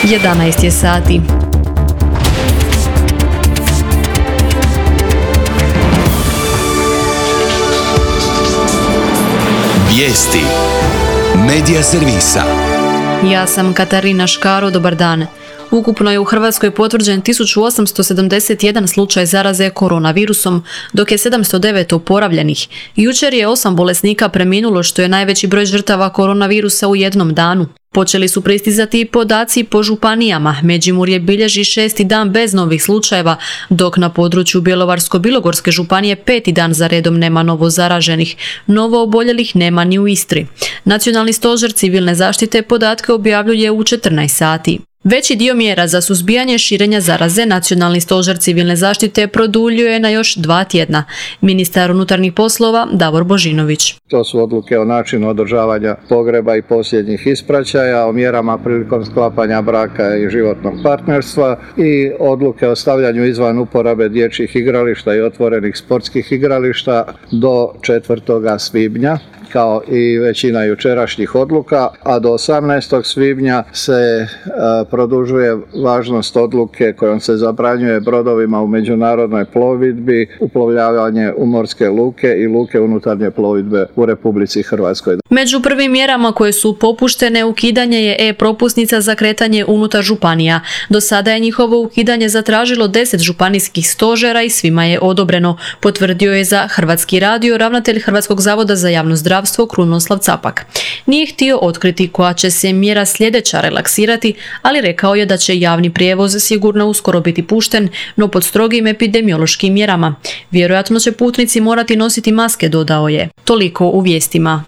11 je sati. Vijesti Medija servisa. Ja sam Katarina Škaro, dobar dan. Ukupno je u Hrvatskoj potvrđen 1871 slučaj zaraze koronavirusom, dok je 709 oporavljenih. Jučer je 8 bolesnika preminulo, što je najveći broj žrtava koronavirusa u jednom danu. Počeli su pristizati podaci po županijama. Međimurje bilježi 6. dan bez novih slučajeva, dok na području Bjelovarsko-bilogorske županije 5. dan za redom nema novo zaraženih. Novo oboljelih nema ni u Istri. Nacionalni stožer civilne zaštite podatke objavljuje u 14 sati. Veći dio mjera za suzbijanje širenja zaraze Nacionalni stožer civilne zaštite produljuje na još 2 tjedna. Ministar unutarnjih poslova Davor Božinović. To su odluke o načinu održavanja pogreba i posljednjih ispraćaja, o mjerama prilikom sklapanja braka i životnog partnerstva i odluke o stavljanju izvan uporabe dječjih igrališta i otvorenih sportskih igrališta do 4. svibnja. Kao i većina jučerašnjih odluka, a do 18. svibnja se produžuje važnost odluke kojom se zabranjuje brodovima u međunarodnoj plovidbi uplovljavanje u morske luke i luke unutarnje plovidbe u Republici Hrvatskoj. Među prvim mjerama koje su popuštene ukidanje je e-propusnica za kretanje unutar županija. Do sada je njihovo ukidanje zatražilo 10 županijskih stožera i svima je odobreno, potvrdio je za Hrvatski radio ravnatelj Hrvatskog zavoda za javno zdravstvo Krunoslav Capak. Nije htio otkriti koja će se mjera sljedeća relaksirati, ali rekao je da će javni prijevoz sigurno uskoro biti pušten, no pod strogim epidemiološkim mjerama. Vjerojatno će putnici morati nositi maske, dodao je. Toliko u vijestima.